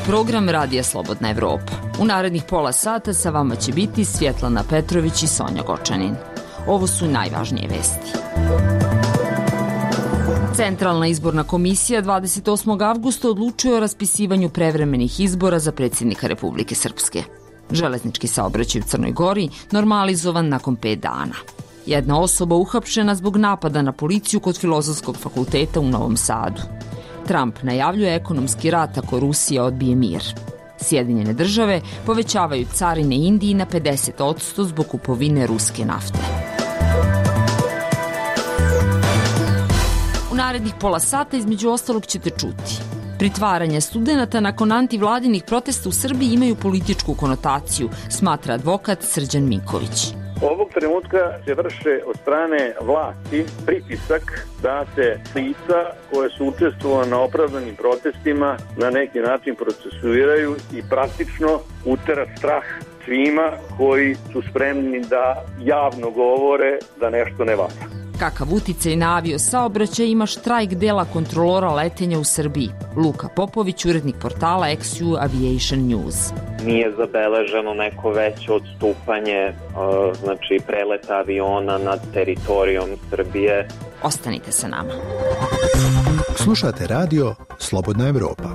program Radija Slobodna Evropa. U narednih pola sata sa vama će biti Svjetlana Petrović i Sonja Gočanin. Ovo su najvažnije vesti. Centralna izborna komisija 28. avgusta odlučuje o raspisivanju prevremenih izbora za predsjednika Republike Srpske. Železnički saobraćaj u Crnoj Gori normalizovan nakon 5 dana. Jedna osoba uhapšena zbog napada na policiju kod Filozofskog fakulteta u Novom Sadu. Trump najavljuje ekonomski rat ako Rusija odbije mir. Sjedinjene države povećavaju carine Indiji na 50% zbog kupovine ruske nafte. U narednih pola sata između ostalog ćete čuti: pritvaranje studenata nakon antivladinih protesta u Srbiji imaju političku konotaciju, smatra advokat Srđan Miković. Ovog trenutka se vrše od strane vlasti pritisak da se lica koje su učestvovala na opravdanim protestima na neki način procesuiraju i praktično utera strah svima koji su spremni da javno govore da nešto ne valja. Kakav uticaj na avio-saobraćaj ima štrajk dela kontrolora letenja u Srbiji? Luka Popović, urednik portala XU Aviation News. Nije zabeleženo neko veće odstupanje, znači preleta aviona nad teritorijom Srbije. Ostanite sa nama. Slušate radio Slobodna Evropa.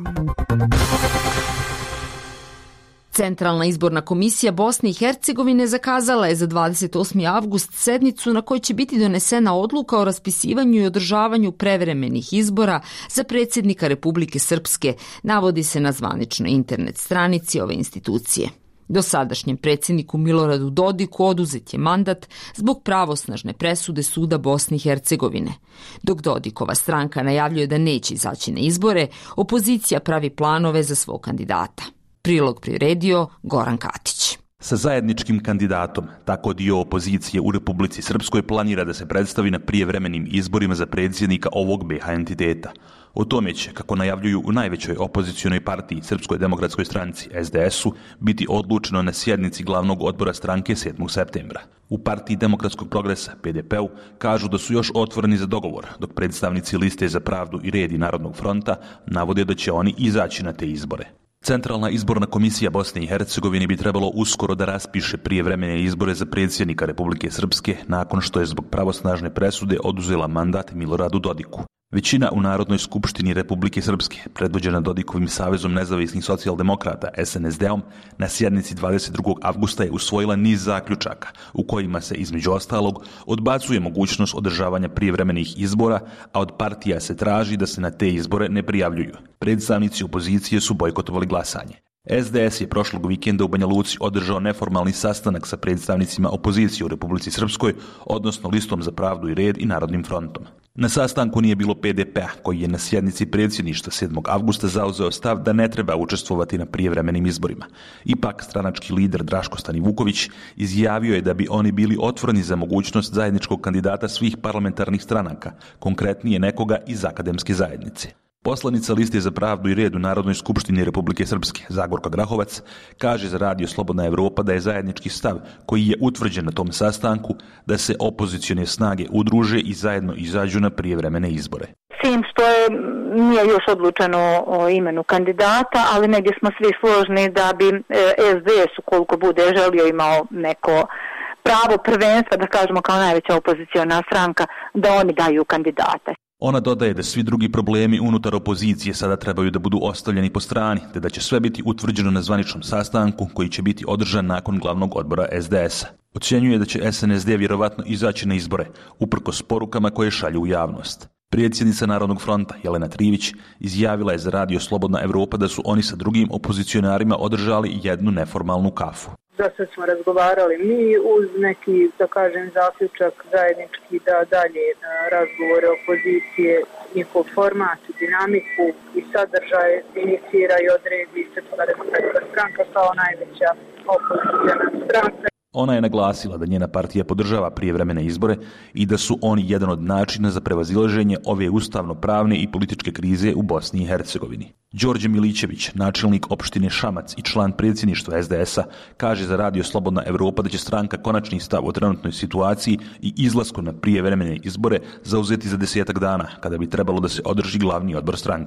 Centralna izborna komisija Bosne i Hercegovine zakazala je za 28. avgust sednicu na kojoj će biti donesena odluka o raspisivanju i održavanju prevremenih izbora za predsjednika Republike Srpske, navodi se na zvaničnoj internet stranici ove institucije. Dosadašnjem predsjedniku Miloradu Dodiku oduzet je mandat zbog pravosnažne presude Suda Bosne i Hercegovine. Dok Dodikova stranka najavljuje da neće izaći na izbore, opozicija pravi planove za svog kandidata. Prilog priredio Goran Katić. Sa zajedničkim kandidatom, tako dio opozicije u Republici Srpskoj planira da se predstavi na prijevremenim izborima za predsjednika ovog BiH entiteta. O tome će, kako najavljuju u najvećoj opozicionoj partiji Srpskoj demokratskoj stranci SDS-u, biti odlučeno na sjednici glavnog odbora stranke 7. septembra. U partiji Demokratskog progresa, PDP-u, kažu da su još otvoreni za dogovor, dok predstavnici Liste za pravdu i red i Narodnog fronta navode da će oni izaći na te izbore. Centralna izborna komisija Bosne i Hercegovine bi trebalo uskoro da raspiše prijevremene izbore za predsjednika Republike Srpske nakon što je zbog pravosnažne presude oduzela mandat Miloradu Dodiku. Većina u Narodnoj skupštini Republike Srpske, predvođena Dodikovim savezom nezavisnih socijaldemokrata SNSD-om, na sjednici 22. avgusta je usvojila niz zaključaka u kojima se između ostalog odbacuje mogućnost održavanja prijevremenih izbora, a od partija se traži da se na te izbore ne prijavljuju. Predstavnici opozicije su bojkotovali glasanje. SDS je prošlog vikenda u Banja Luci održao neformalni sastanak sa predstavnicima opozicije u Republici Srpskoj, odnosno Listom za pravdu i red i Narodnim frontom. Na sastanku nije bilo PDP-a, koji je na sjednici predsjedništva 7. avgusta zauzeo stav da ne treba učestvovati na prijevremenim izborima. Ipak, stranački lider Draško Stanivuković izjavio je da bi oni bili otvoreni za mogućnost zajedničkog kandidata svih parlamentarnih stranaka, konkretnije nekoga iz akademske zajednice. Poslanica Liste za pravdu i red u Narodnoj skupštini Republike Srpske, Zagorka Grahovac, kaže za radio Slobodna Evropa da je zajednički stav koji je utvrđen na tom sastanku da se opozicione snage udruže i zajedno izađu na prijevremene izbore. Sim što nije još odlučeno o imenu kandidata, ali negdje smo svi složni da bi SDS, ukoliko bude želio, imao neko pravo prvenstva, da kažemo kao najveća opoziciona stranka, da oni daju kandidata. Ona dodaje da svi drugi problemi unutar opozicije sada trebaju da budu ostavljeni po strani, te da će sve biti utvrđeno na zvaničnom sastanku koji će biti održan nakon glavnog odbora SDS-a. Ocjenjuje da će SNSD vjerovatno izaći na izbore, uprkos porukama koje šalju u javnost. Predsjednica Narodnog fronta Jelena Trivić izjavila je za radio Slobodna Evropa da su oni sa drugim opozicionarima održali jednu neformalnu kafu. Da se smo razgovarali mi uz neki, da kažem, zaključak zajednički da dalje razgovore opozicije, njihov format, dinamiku i sadržaj inicira i odredi Srpska demokratska stranka kao najveća opozicijona stranka. Ona je naglasila da njena partija podržava prijevremene izbore i da su oni jedan od načina za prevazilaženje ove ustavno-pravne i političke krize u Bosni i Hercegovini. Đorđe Milićević, načelnik opštine Šamac i član predsjedništva SDS-a, kaže za radio Slobodna Evropa da će stranka konačni stav o trenutnoj situaciji i izlasku na prijevremene izbore zauzeti za 10 dana, kada bi trebalo da se održi glavni odbor stranke.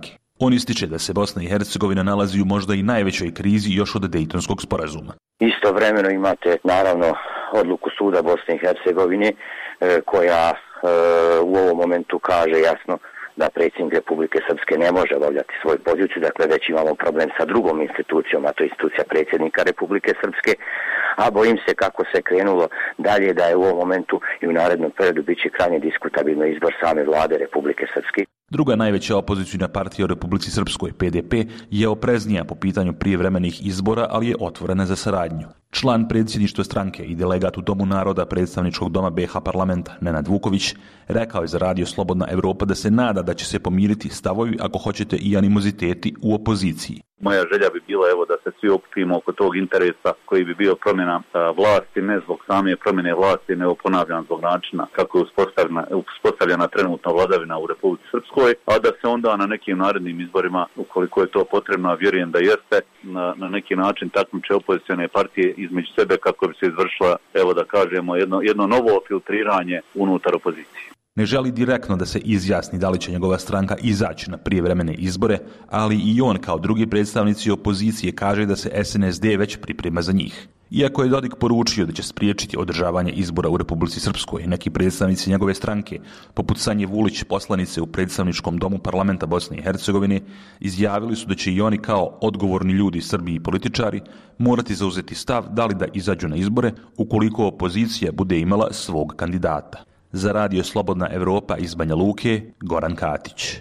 On ističe da se Bosna i Hercegovina nalazi u možda i najvećoj krizi još od Dejtonskog sporazuma. Istovremeno imate naravno odluku suda Bosne i Hercegovine koja u ovom momentu kaže jasno da predsjednik Republike Srpske ne može obavljati svoju poziciju, dakle već imamo problem sa drugom institucijom, a to je institucija predsjednika Republike Srpske, a bojim se kako se krenulo dalje da je u ovom momentu i u narednom periodu bit će krajnje diskutabilno izbor same vlade Republike Srpske. Druga najveća opozicijna partija u Republici Srpskoj, PDP, je opreznija po pitanju prijevremenih izbora, ali je otvorena za saradnju. Član predsjedništva stranke i delegat u Domu naroda predstavničkog doma BiH parlamenta, Nenad Vuković, rekao je za Radio Slobodna Evropa da se nada da će se pomiriti stavovi, ako hoćete i animoziteti, u opoziciji. Moja želja bi bila da se svi okupimo oko tog interesa koji bi bio promjena vlasti, ne zbog same promjene vlasti, nego ponavljam zbog načina kako je uspostavljena trenutna vladavina u Republici Srpskoj, a da se onda na nekim narednim izborima, ukoliko je to potrebno, a vjerujem da jeste, na neki način takmiče opozicione partije između sebe kako bi se izvršila, da kažemo, jedno novo filtriranje unutar opozicije. Ne želi direktno da se izjasni da li će njegova stranka izaći na prijevremene izbore, ali i on kao drugi predstavnici opozicije kaže da se SNSD već priprema za njih. Iako je Dodik poručio da će spriječiti održavanje izbora u Republici Srpskoj, neki predstavnici njegove stranke, poput Sanje Vulić, poslanice u predstavničkom domu parlamenta Bosne i Hercegovine, izjavili su da će i oni kao odgovorni ljudi Srbiji i političari morati zauzeti stav da li da izađu na izbore ukoliko opozicija bude imala svog kandidata. Za Radio Slobodna Evropa iz Banja Luke, Goran Katić.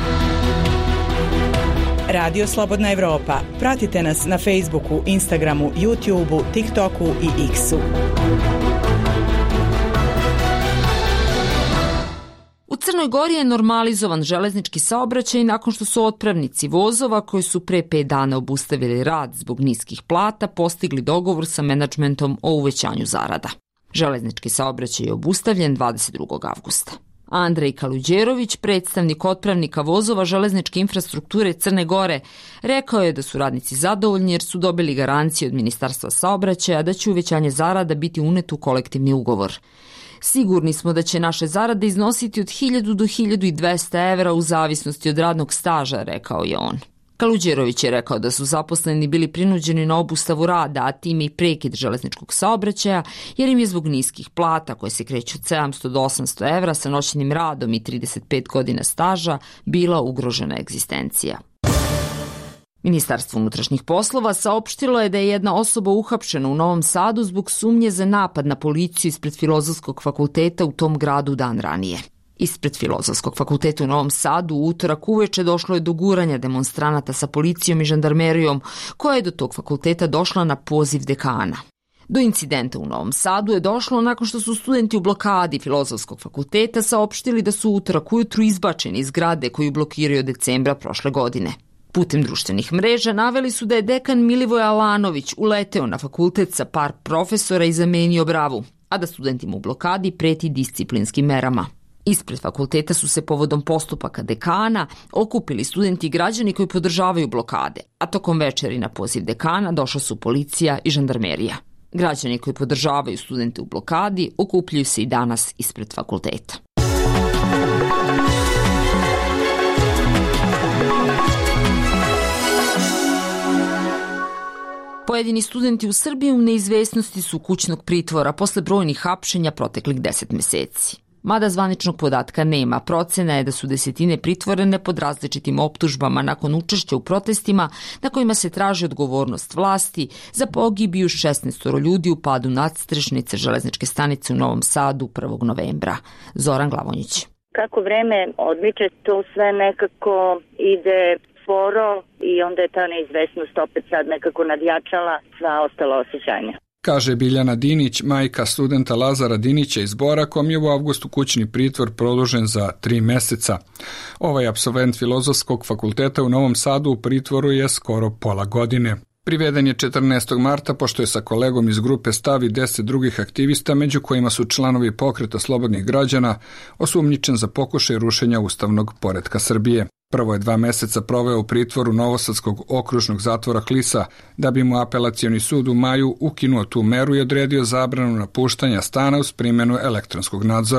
Radio Slobodna Evropa. Pratite nas na Facebooku, Instagramu, YouTubeu, TikToku i X-u. U Crnoj Gori je normalizovan železnički saobraćaj nakon što su otpravnici vozova koji su pre 5 dana obustavili rad zbog niskih plata postigli dogovor sa menadžmentom o uvećanju zarada. Železnički saobraćaj je obustavljen 22. avgusta. Andrej Kaluđerović, predstavnik otpravnika vozova železničke infrastrukture Crne Gore, rekao je da su radnici zadovoljni jer su dobili garancije od Ministarstva saobraćaja da će uvećanje zarada biti uneto u kolektivni ugovor. Sigurni smo da će naše zarade iznositi od 1000 do 1200 evra u zavisnosti od radnog staža, rekao je on. Kaluđerović je rekao da su zaposleni bili prinuđeni na obustavu rada, a time i prekid železničkog saobraćaja, jer im je zbog niskih plata, koje se kreću od 700 do 800 evra sa noćnim radom i 35 godina staža, bila ugrožena egzistencija. Ministarstvo unutrašnjih poslova saopštilo je da je jedna osoba uhapšena u Novom Sadu zbog sumnje za napad na policiju ispred Filozofskog fakulteta u tom gradu dan ranije. Ispred Filozofskog fakulteta u Novom Sadu u utorak uveče došlo je do guranja demonstranata sa policijom i žandarmerijom, koja je do tog fakulteta došla na poziv dekana. Do incidenta u Novom Sadu je došlo nakon što su studenti u blokadi Filozofskog fakulteta saopštili da su u utorak ujutru izbačeni iz zgrade koju blokiraju od decembra prošle godine. Putem društvenih mreža naveli su da je dekan Milivoj Alanović uleteo na fakultet sa par profesora i zamenio bravu, a da studentima u blokadi preti disciplinskim merama. Ispred fakulteta su se povodom postupaka dekana okupili studenti i građani koji podržavaju blokade, a tokom večeri na poziv dekana došla su policija i žandarmerija. Građani koji podržavaju studente u blokadi okupljaju se i danas ispred fakulteta. Pojedini studenti u Srbiji u neizvesnosti su kućnog pritvora posle brojnih hapšenja proteklih 10 meseci. Mada zvaničnog podatka nema, procena je da su desetine pritvorene pod različitim optužbama nakon učešća u protestima na kojima se traži odgovornost vlasti za pogibiju 16 ljudi u padu nadstrešnice železničke stanice u Novom Sadu 1. novembra. Zoran Glavonjić. Kako vreme odmiče, to sve nekako ide sporo i onda je ta neizvesnost opet sad nekako nadjačala sva ostala osjećanja. Kaže Biljana Dinić, majka studenta Lazara Dinića iz Bora, kom je u avgustu kućni pritvor produžen za 3 meseca. Ovaj apsolvent Filozofskog fakulteta u Novom Sadu u pritvoru je skoro pola godine. Priveden je 14. marta pošto je sa kolegom iz grupe Stav i 10 drugih aktivista, među kojima su članovi Pokreta slobodnih građana, osumnjičen za pokušaj rušenja ustavnog poretka Srbije. Prvo je 2 meseca proveo u pritvoru Novosadskog okružnog zatvora Klisa, da bi mu apelacioni sud u maju ukinuo tu meru i odredio zabranu napuštanja stana uz primjenu elektronskog nadzora.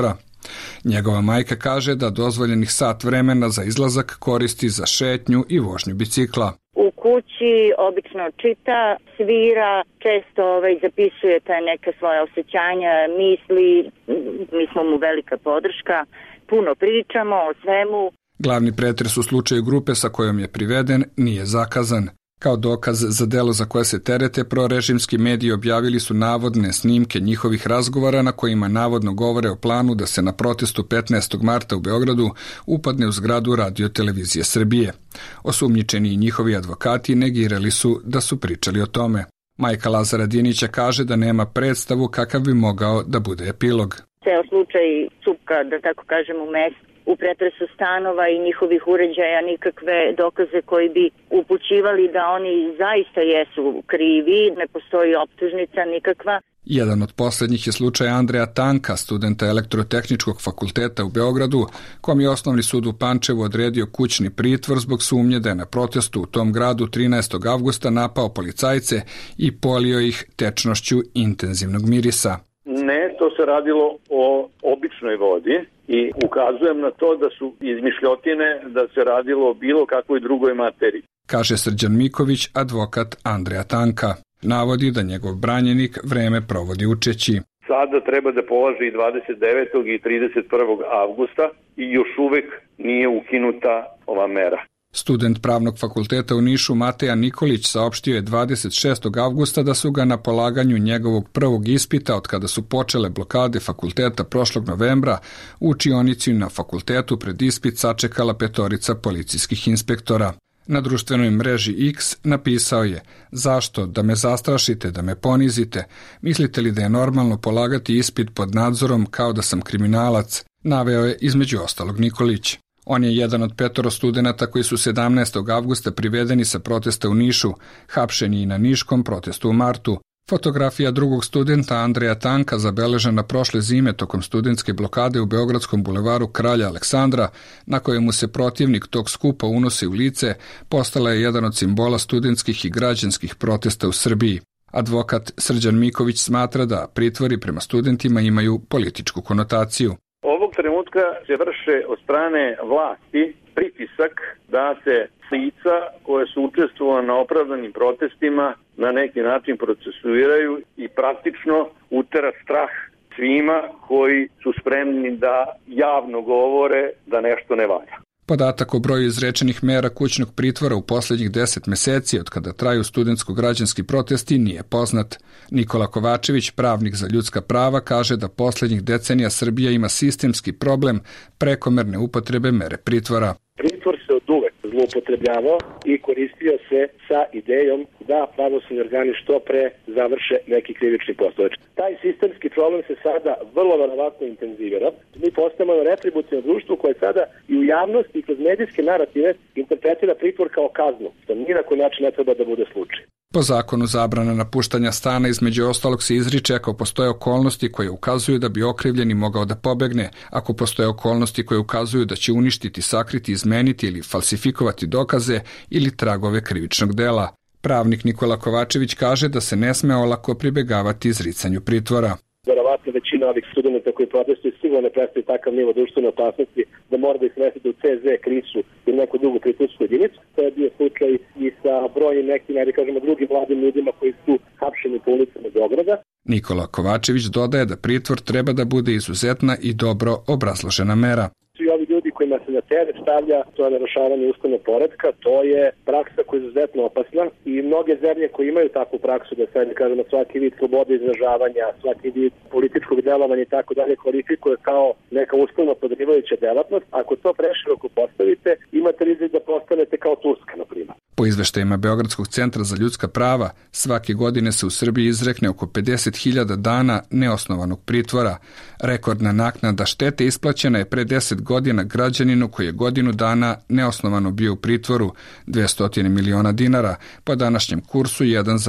Njegova majka kaže da dozvoljenih sat vremena za izlazak koristi za šetnju i vožnju bicikla. U kući obično čita, svira, često zapisuje taj neka svoja osjećanja, misli, mi smo mu velika podrška, puno pričamo o svemu. Glavni pretres u slučaju grupe sa kojom je priveden nije zakazan. Kao dokaz za delo za koje se terete, prorežimski mediji objavili su navodne snimke njihovih razgovora na kojima navodno govore o planu da se na protestu 15. marta u Beogradu upadne u zgradu Radio-televizije Srbije. Osumnjičeni i njihovi advokati negirali su da su pričali o tome. Majka Lazara Dinića kaže da nema predstavu kakav bi mogao da bude epilog. Ceo slučaj cupka, da tako kažem, u mestu. U pretresu stanova i njihovih uređaja nikakve dokaze koji bi upućivali da oni zaista jesu krivi, ne postoji optužnica nikakva. Jedan od posljednjih je slučaj Andreja Tanka, studenta Elektrotehničkog fakulteta u Beogradu, kom je Osnovni sud u Pančevu odredio kućni pritvor zbog sumnje da je na protestu u tom gradu 13. avgusta napao policajce i polio ih tečnošću intenzivnog mirisa. Ne, to se radilo o običnoj vodi i ukazujem na to da su izmišljotine da se radilo o bilo kakvoj drugoj materiji. Kaže Srđan Miković, advokat Andreja Tanka. Navodi da njegov branjenik vreme provodi učeći. Sada treba da polaže i 29. i 31. avgusta i još uvek nije ukinuta ova mera. Student Pravnog fakulteta u Nišu Mateja Nikolić saopštio je 26. avgusta da su ga na polaganju njegovog prvog ispita od kada su počele blokade fakulteta prošlog novembra u učionici na fakultetu pred ispit sačekala 5 policijskih inspektora. Na društvenoj mreži X napisao je: zašto? Da me zastrašite, da me ponizite? Mislite li da je normalno polagati ispit pod nadzorom kao da sam kriminalac? Naveo je između ostalog Nikolić. On je jedan od 5 studenata koji su 17. avgusta privedeni sa protesta u Nišu, hapšeni i na niškom protestu u martu. Fotografija drugog studenta Andreja Tanka, zabeležena prošle zime tokom studentske blokade u Beogradskom bulevaru Kralja Aleksandra, na kojemu se protivnik tog skupa unosi u lice, postala je jedan od simbola studentskih i građanskih protesta u Srbiji. Advokat Srđan Miković smatra da pritvori prema studentima imaju političku konotaciju. Ovog trenutka se vrše od strane vlasti pritisak da se lica koje su učestvovala na opravdanim protestima na neki način procesuiraju i praktično utera strah svima koji su spremni da javno govore da nešto ne valja. Podatak o broju izrečenih mera kućnog pritvora u posljednjih 10 meseci od kada traju studentsko-građanski protesti nije poznat. Nikola Kovačević, pravnik za ljudska prava, kaže da posljednjih decenija Srbija ima sistemski problem prekomerne upotrebe mere pritvora. Pritvor se od uvek zloupotrebljavao i koristio se sa idejom da pravosudni organi što pre završe neki krivični postupak. Taj sistemski problem se sada vrlo verovatno intenzivira. Mi postajemo retributivno društvo koje sada i u javnosti i kroz medijske narative interpretira pritvor kao kaznu, što ni na koji način ne treba da bude slučaj. Po zakonu zabrana napuštanja stana između ostalog se izriče ako postoje okolnosti koje ukazuju da bi okrivljeni mogao da pobegne, ako postoje okolnosti koje ukazuju da će uništiti, sakriti, izmeniti ili falsifikovati dokaze ili tragove krivičnog dela. Pravnik Nikola Kovačević kaže da se ne sme olako pribegavati izricanju pritvora. Verovatno većina ovih studenta koji protestuju sigurno ne predstavljaju takav nivo društvene opasnosti da mora da ih smestite u CZ, Krisu ili neku drugu pritvorsku jedinicu. To je bio slučaj i sa brojnim nekim, da kažemo, drugim mladim ljudima koji su hapšeni po ulicama Beograda. Nikola Kovačević dodaje da pritvor treba da bude izuzetna i dobro obrazložena mera. Svi ovi ljudi kojima se na teret stavlja to je narušavanje ustavnog poretka, to je praksa koja je izuzetno opasna i mnoge zemlje koje imaju takvu praksu da se, kažemo, svaki vid slobode izražavanja, svaki vid političkog delovanja i tako dalje kvalifikuje kao neka ustavno podrivajuća delatnost. Ako to preširoko postavite, imate rizik da postanete kao Turska, na primjer. Po izveštajima Beogradskog centra za ljudska prava, svake godine se u Srbiji izrekne oko 50.000 dana neosnovanog pritvora. Rekordna naknada štete isplaćena je pre 10 godina građaninu koji je godinu dana neosnovano bio u pritvoru, 200 miliona dinara, po današnjem kursu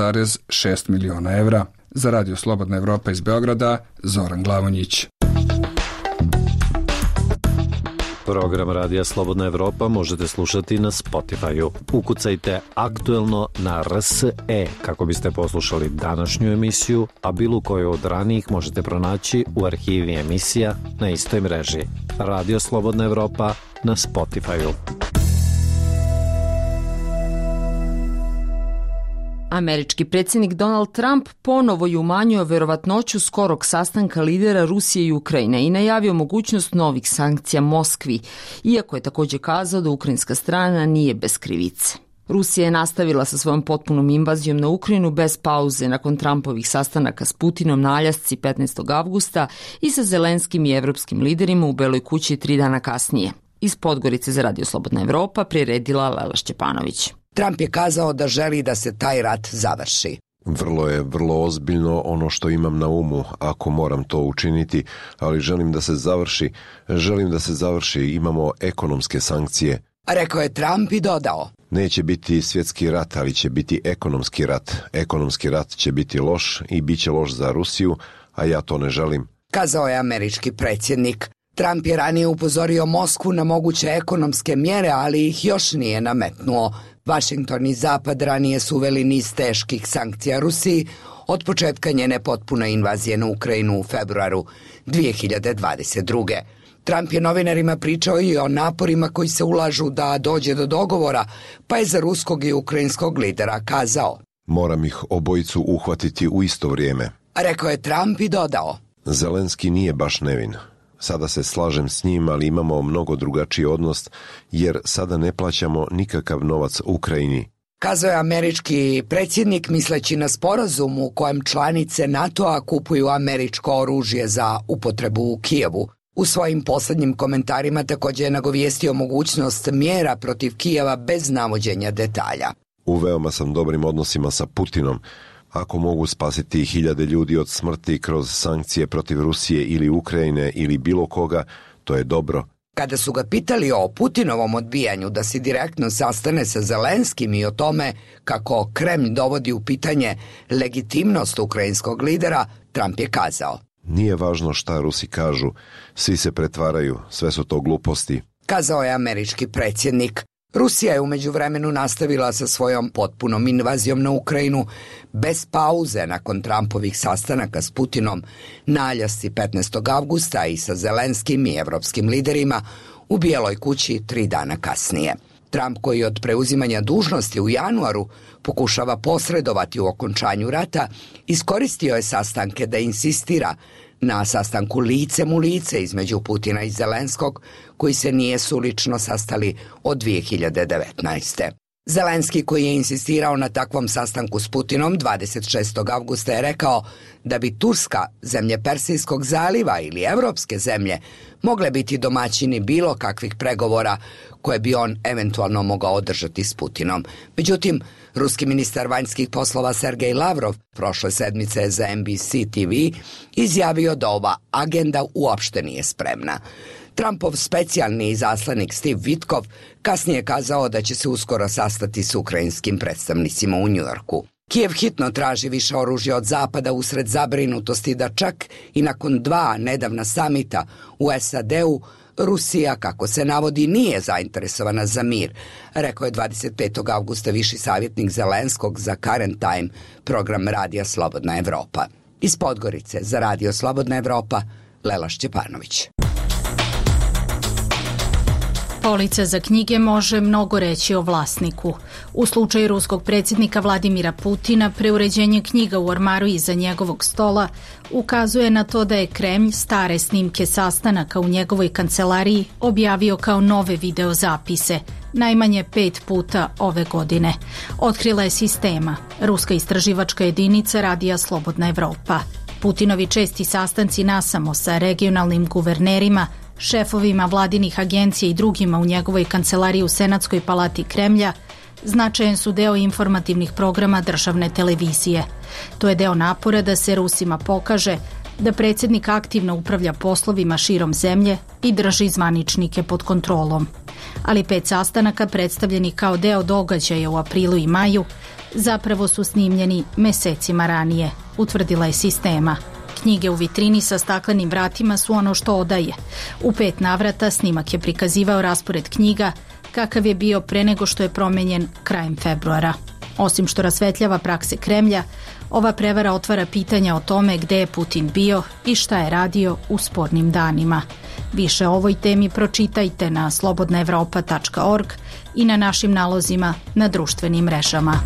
1,6 miliona evra. Za Radio Slobodna Evropa iz Beograda, Zoran Glavonjić. Program Radija Slobodna Evropa možete slušati na Spotify-u. Ukucajte aktuelno na RSE kako biste poslušali današnju emisiju, a bilo koju od ranijih možete pronaći u arhivi emisija na istoj mreži. Radio Slobodna Evropa na Spotify-u. Američki predsjednik Donald Trump ponovo je umanjio verovatnoću skorog sastanka lidera Rusije i Ukrajine i najavio mogućnost novih sankcija Moskvi, iako je također kazao da ukrajinska strana nije bez krivice. Rusija je nastavila sa svojom potpunom invazijom na Ukrajinu bez pauze nakon Trumpovih sastanaka s Putinom na Aljasci 15. avgusta i sa Zelenskim i evropskim liderima u Beloj kući 3 dana kasnije. Iz Podgorice za Radio Slobodna Evropa priredila Lela Šćepanović. Trump je kazao da želi da se taj rat završi. Vrlo ozbiljno ono što imam na umu, ako moram to učiniti, ali želim da se završi, imamo ekonomske sankcije. Rekao je Trump i dodao. Neće biti svjetski rat, ali će biti ekonomski rat. Ekonomski rat će biti loš i bit će loš za Rusiju, a ja to ne želim. Kazao je američki predsjednik. Trump je ranije upozorio Moskvu na moguće ekonomske mjere, ali ih još nije nametnuo. Washington i Zapad ranije su uveli niz teških sankcija Rusiji od početka njene potpune invazije na Ukrajinu u februaru 2022. Trump je novinarima pričao i o naporima koji se ulažu da dođe do dogovora, pa je za ruskog i ukrajinskog lidera kazao. Moram ih obojicu uhvatiti u isto vrijeme. Rekao je Trump i dodao. Zelenski nije baš nevin. Sada se slažem s njim, ali imamo mnogo drugačiji odnos, jer sada ne plaćamo nikakav novac Ukrajini. Kazao je američki predsjednik misleći na sporazum u kojem članice NATO-a kupuju američko oružje za upotrebu u Kijevu. U svojim posljednjim komentarima također je nagovijestio mogućnost mjera protiv Kijeva bez navođenja detalja. U veoma sam dobrim odnosima sa Putinom. Ako mogu spasiti 1000 ljudi od smrti kroz sankcije protiv Rusije ili Ukrajine ili bilo koga, to je dobro. Kada su ga pitali o Putinovom odbijanju da se direktno sastane sa Zelenskim i o tome kako Kremlj dovodi u pitanje legitimnost ukrajinskog lidera, Trump je kazao. Nije važno šta Rusi kažu, svi se pretvaraju, sve su to gluposti. Kazao je američki predsjednik. Rusija je u međuvremenu nastavila sa svojom potpunom invazijom na Ukrajinu bez pauze nakon Trumpovih sastanaka s Putinom na Aljasci 15. avgusta i sa Zelenskim i evropskim liderima u Bijeloj kući 3 dana kasnije. Trump, koji od preuzimanja dužnosti u januaru pokušava posredovati u okončanju rata, iskoristio je sastanke da insistira na sastanku licem u lice između Putina i Zelenskog, koji se nisu lično sastali od 2019. Zelenski, koji je insistirao na takvom sastanku s Putinom 26. avgusta, je rekao da bi Turska, zemlje Persijskog zaliva ili evropske zemlje mogle biti domaćini bilo kakvih pregovora koje bi on eventualno mogao održati s Putinom. Međutim, ruski ministar vanjskih poslova Sergej Lavrov prošle sedmice je za NBC TV izjavio da ova agenda uopšte nije spremna. Trumpov specijalni izaslanik Steve Witkov kasnije kazao da će se uskoro sastati s ukrajinskim predstavnicima u Njujorku. Kijev hitno traži više oružja od Zapada usred zabrinutosti da čak i nakon 2 nedavna samita u SAD-u Rusija, kako se navodi, nije zainteresovana za mir, rekao je 25. avgusta viši savjetnik Zelenskog za Current Time, program Radija Slobodna Evropa. Iz Podgorice za Radio Slobodna Evropa, Lela Šćepanović. Polica za knjige može mnogo reći o vlasniku. U slučaju ruskog predsjednika Vladimira Putina, preuređenje knjiga u ormaru iza njegovog stola ukazuje na to da je Kremlj stare snimke sastanaka u njegovoj kancelariji objavio kao nove videozapise, najmanje 5 puta ove godine. Otkrila je Sistema, ruska istraživačka jedinica Radija Slobodna Evropa. Putinovi česti sastanci nasamo sa regionalnim guvernerima, šefovima vladinih agencija i drugima u njegovoj kancelariji u Senatskoj palati Kremlja značajan su deo informativnih programa državne televizije. To je deo napora da se Rusima pokaže da predsjednik aktivno upravlja poslovima širom zemlje i drži zvaničnike pod kontrolom. Ali 5 sastanaka predstavljenih kao deo događaja u aprilu i maju zapravo su snimljeni mesecima ranije, utvrdila je Sistema. knjige u vitrini sa staklenim vratima su ono što odaje. U 5 navrata snimak je prikazivao raspored knjiga kakav je bio pre nego što je promenjen krajem februara. Osim što rasvetljava prakse Kremlja, ova prevara otvara pitanja o tome gde je Putin bio i šta je radio u spornim danima. Više o ovoj temi pročitajte na slobodnaevropa.org i na našim nalozima na društvenim mrežama.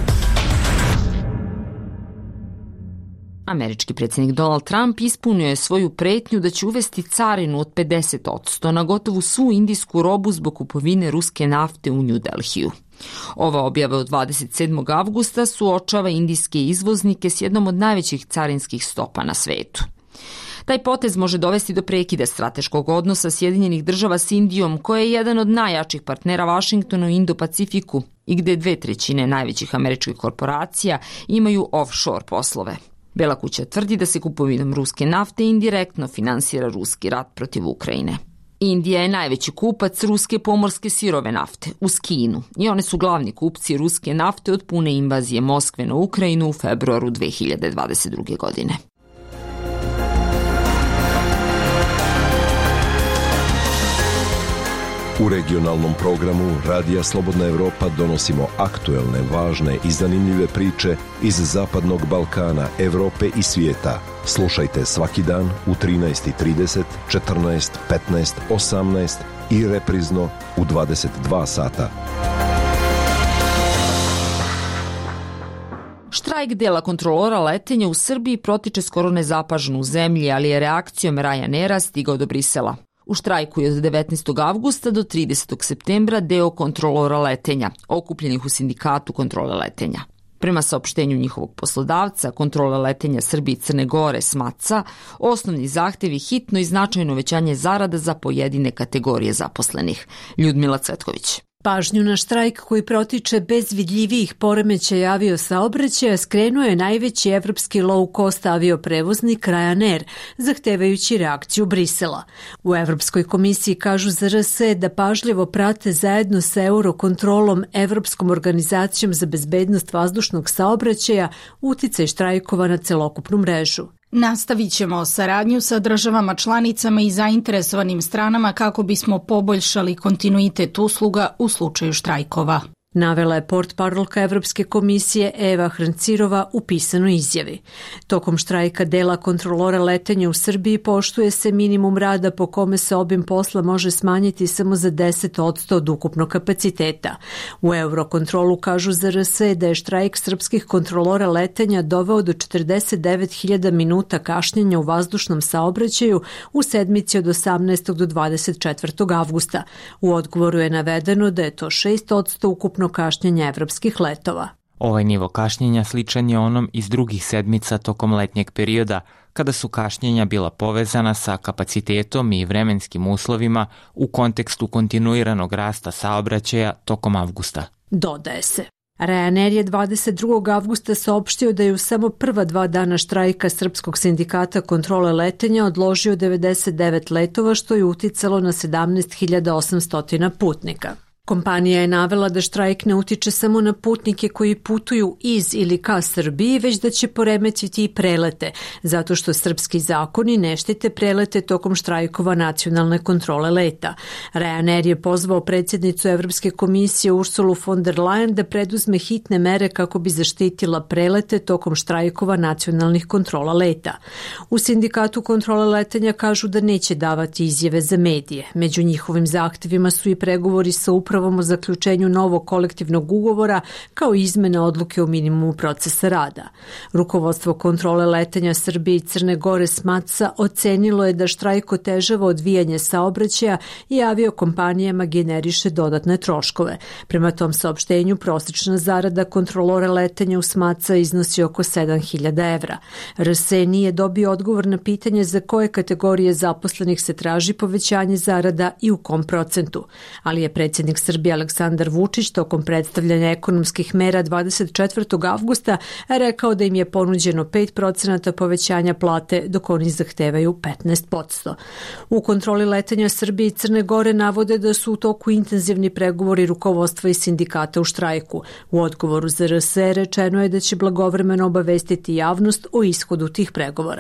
Američki predsjednik Donald Trump ispunio je svoju pretnju da će uvesti carinu od 50% na gotovu svu indijsku robu zbog kupovine ruske nafte u New Delhiju. Ova objava od 27. avgusta suočava indijske izvoznike s jednom od najvećih carinskih stopa na svetu. Taj potez može dovesti do prekida strateškog odnosa Sjedinjenih država s Indijom, koja je jedan od najjačih partnera Vašingtonu u Indo-Pacifiku i gde 2/3 najvećih američkih korporacija imaju offshore poslove. Bela kuća tvrdi da se kupovinom ruske nafte indirektno finansira ruski rat protiv Ukrajine. Indija je najveći kupac ruske pomorske sirove nafte uz Kinu i one su glavni kupci ruske nafte od pune invazije Moskve na Ukrajinu u februaru 2022. godine. U regionalnom programu Radija Slobodna Evropa donosimo aktuelne, važne i zanimljive priče iz Zapadnog Balkana, Evrope i svijeta. Slušajte svaki dan u 13:30, 14, 15, 18 i reprizno u 22 sata. Štrajk dela kontrolora letenja u Srbiji protiče skoro nezapaženo u zemlji, ali je reakcijom Ryanaira stigao do Brisela. U štrajku je od 19. avgusta do 30. septembra deo kontrolora letenja, okupljenih u sindikatu kontrole letenja. Prema saopštenju njihovog poslodavca, kontrole letenja Srbije i Crne Gore SMATSA, osnovni zahtev je hitno i značajno uvećanje zarada za pojedine kategorije zaposlenih. Ljudmila Cvetković. Pažnju na štrajk koji protiče bez vidljivijih poremećaja aviosaobraćaja skrenuo je najveći evropski low-cost avioprevoznik Ryanair, zahtevajući reakciju Brisela. U Evropskoj komisiji kažu za RS da pažljivo prate zajedno sa Eurokontrolom, Evropskom organizacijom za bezbednost vazdušnog saobraćaja, uticaj štrajkova na celokupnu mrežu. Nastavit ćemo saradnju sa državama članicama i zainteresovanim stranama kako bismo poboljšali kontinuitet usluga u slučaju štrajkova. Navela je portparolka Evropske komisije Eva Hrancirova u pisanoj izjavi. Tokom štrajka dela kontrolora letenja u Srbiji poštuje se minimum rada po kome se obim posla može smanjiti samo za 10% od ukupnog kapaciteta. U Eurokontrolu kažu za RS da je štrajk srpskih kontrolora letenja doveo do 49.000 minuta kašnjenja u vazdušnom saobraćaju u sedmici od 18. do 24. avgusta. U odgovoru je navedeno da je to 6% ukupno kašnjenja evropskih letova. Ovaj nivo kašnjenja sličan je onom iz drugih sedmica tokom letnjeg perioda, kada su kašnjenja bila povezana sa kapacitetom i vremenskim uslovima u kontekstu kontinuiranog rasta saobraćaja tokom avgusta. Dodaje se. Ryanair je 22. avgusta saopštio da je u samo prva 2 dana štrajka Srpskog sindikata kontrole letenja odložio 99 letova, što je uticalo na 17.800 putnika. Kompanija je navela da štrajk ne utiče samo na putnike koji putuju iz ili ka Srbiji, već da će poremetiti i prelete, zato što srpski zakoni ne štite prelete tokom štrajkova nacionalne kontrole leta. Ryanair je pozvao predsjednicu Evropske komisije Ursulu von der Leyen da preduzme hitne mere kako bi zaštitila prelete tokom štrajkova nacionalnih kontrola leta. U sindikatu kontrole letenja kažu da neće davati izjave za medije. Među njihovim zahtevima su i pregovori sa upravom o zaključenju novog kolektivnog ugovora, kao izmene odluke o minimumu procesa rada. Rukovodstvo kontrole letenja Srbije i Crne Gore SMATSA ocenilo je da štrajk otežava odvijanje saobraćaja i aviokompanijama generiše dodatne troškove. Prema tom saopštenju, prosječna zarada kontrolora letenja u SMATSA iznosi oko 7.000 evra. RS nije dobio odgovor na pitanje za koje kategorije zaposlenih se traži povećanje zarada i u kom procentu, ali je predsjednik Srbije Aleksandar Vučić tokom predstavljanja ekonomskih mera 24. avgusta rekao da im je ponuđeno 5% povećanja plate, dok oni zahtevaju 15%. U kontroli letenja Srbije i Crne Gore navode da su u toku intenzivni pregovori rukovodstva i sindikata u štrajku. U odgovoru za RS rečeno je da će blagovremeno obavestiti javnost o ishodu tih pregovora.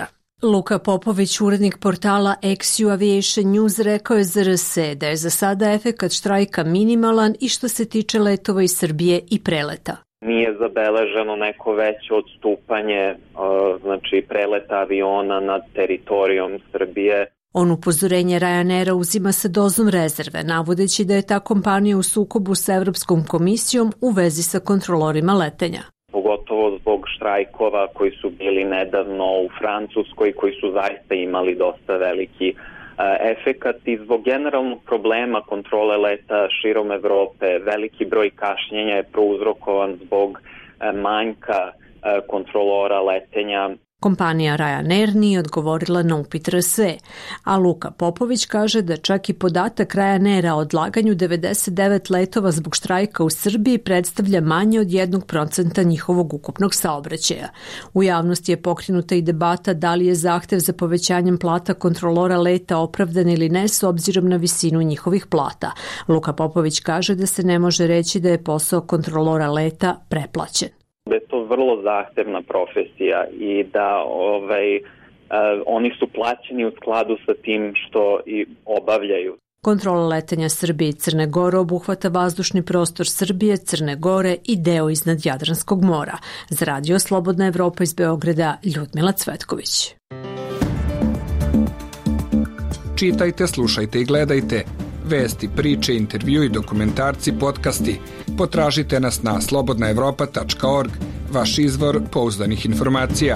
Luka Popović, urednik portala XU Aviation News, rekao je za RS da je za sada efekat štrajka minimalan i što se tiče letova iz Srbije i preleta. Nije zabeleženo neko veće odstupanje, znači preleta aviona nad teritorijom Srbije. On upozorenje Ryanaira uzima sa dozom rezerve, navodeći da je ta kompanija u sukobu sa Evropskom komisijom u vezi sa kontrolorima letenja. Pogotovo zbog štrajkova koji su bili nedavno u Francuskoj, koji su zaista imali dosta veliki efekat i zbog generalnog problema kontrole leta širom Evrope. Veliki broj kašnjenja je prouzrokovan zbog manjka kontrolora letenja. Kompanija Ryanair nije odgovorila na upit RSE, a Luka Popović kaže da čak i podatak Ryanaira o odlaganju 99 letova zbog štrajka u Srbiji predstavlja manje od 1% njihovog ukupnog saobraćaja. U javnosti je pokrenuta i debata da li je zahtev za povećanjem plata kontrolora leta opravdan ili ne s obzirom na visinu njihovih plata. Luka Popović kaže da se ne može reći da je posao kontrolora leta preplaćen. Da je to vrlo zahtevna profesija i da oni su plaćeni u skladu sa tim što i obavljaju. Kontrola letenja Srbije i Crne Gore obuhvata vazdušni prostor Srbije, Crne Gore i deo iznad Jadranskog mora. Za Radio Slobodna Evropa iz Beograda, Ljudmila Cvetković. Čitajte, slušajte i gledajte. Vesti, priče, intervju i dokumentarci, podcasti. Potražite nas na slobodnaevropa.org, vaš izvor pouzdanih informacija.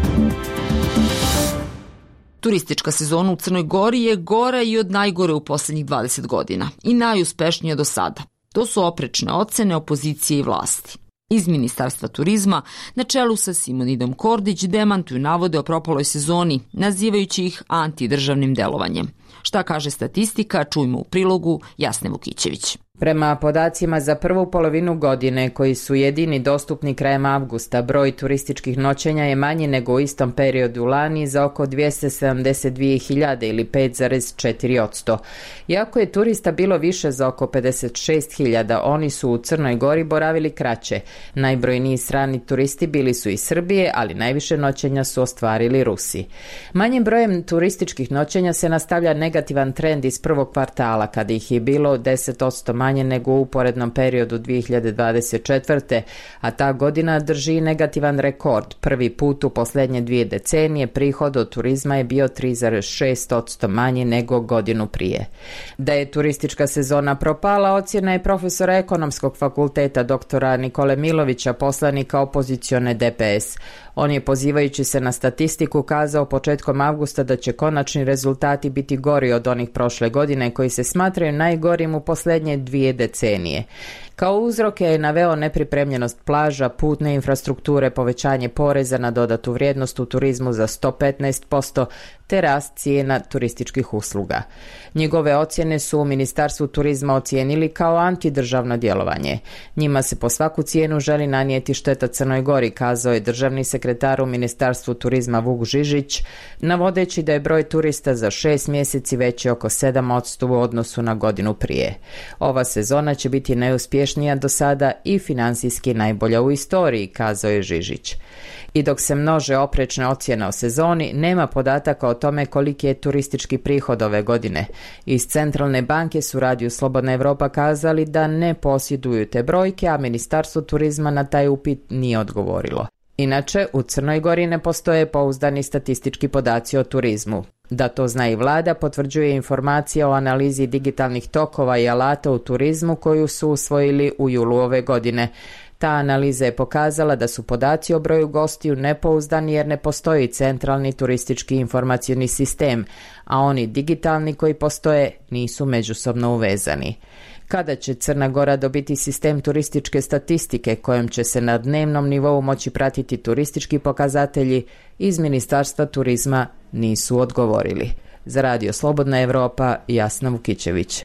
Turistička sezona u Crnoj Gori je gora i od najgore u poslednjih 20 godina i najuspešnija do sada. To su oprečne ocene opozicije i vlasti. Iz Ministarstva turizma, na čelu sa Simonidom Kordić, demantuju navode o propaloj sezoni, nazivajući ih antidržavnim delovanjem. Šta kaže statistika, čujmo u prilogu Jasne Vukićević. Prema podacima za prvu polovinu godine, koji su jedini dostupni krajem avgusta, broj turističkih noćenja je manji nego u istom periodu lani za oko 272.000 ili 5,4%. Iako je turista bilo više za oko 56.000, oni su u Crnoj Gori boravili kraće. Najbrojniji strani turisti bili su iz Srbije, ali najviše noćenja su ostvarili Rusi. Manjim brojem turističkih noćenja se nastavlja negativan trend iz prvog kvartala, kada ih je bilo 10% manje nego u uporednom periodu 2024. A ta godina drži negativan rekord. Prvi put u poslednje 2 decenije prihod od turizma je bio 3,6% manji nego godinu prije. Da je turistička sezona propala, ocjena je profesora ekonomskog fakulteta doktora Nikole Milovića, poslanika opozicione DPS. On je, pozivajući se na statistiku, kazao početkom avgusta da će konačni rezultati biti gori od onih prošle godine, koji se smatraju najgorim u poslednje 2 decenije. Kao uzroke je naveo nepripremljenost plaža, putne infrastrukture, povećanje poreza na dodatu vrijednost u turizmu za 115%, te rast cijena turističkih usluga. Njegove ocjene su u Ministarstvu turizma ocijenili kao antidržavno djelovanje. Njima se po svaku cijenu želi nanijeti šteta Crnoj Gori, kazao je državni sekretar u Ministarstvu turizma Vuk Žižić, navodeći da je broj turista za 6 mjeseci veći oko 7% u odnosu na godinu prije. Ova sezona će biti najuspješnija do sada i finansijski najbolja u istoriji, kazao je Žižić. I dok se množe oprečne ocjene o sezoni, nema podataka o tome koliki je turistički prihod ove godine. Iz Centralne banke su Radio Slobodna Evropa kazali da ne posjeduju te brojke, a Ministarstvo turizma na taj upit nije odgovorilo. Inače, u Crnoj Gori ne postoje pouzdani statistički podaci o turizmu. Da to zna i vlada potvrđuje informacija o analizi digitalnih tokova i alata u turizmu koju su usvojili u julu ove godine. Ta analiza je pokazala da su podaci o broju gostiju nepouzdani jer ne postoji centralni turistički informacioni sistem, a oni digitalni koji postoje nisu međusobno uvezani. Kada će Crna Gora dobiti sistem turističke statistike kojom će se na dnevnom nivou moći pratiti turistički pokazatelji, iz Ministarstva turizma nisu odgovorili. Za Radio Slobodna Evropa, Jasna Vukićević.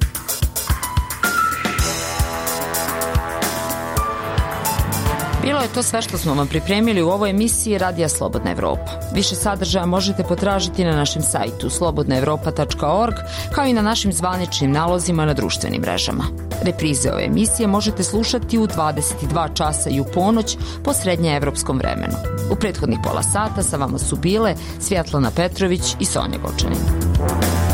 Bilo je To sve što smo vam pripremili u ovoj emisiji Radija Slobodna Evropa. Više sadržaja možete potražiti na našem sajtu slobodnaevropa.org, kao i na našim zvaničnim nalozima na društvenim mrežama. Reprize ove emisije možete slušati u 22 časa i u ponoć po srednjeevropskom vremenu. U prethodnih pola sata sa vama su bile Svjetlana Petrović i Sonja Gočanin.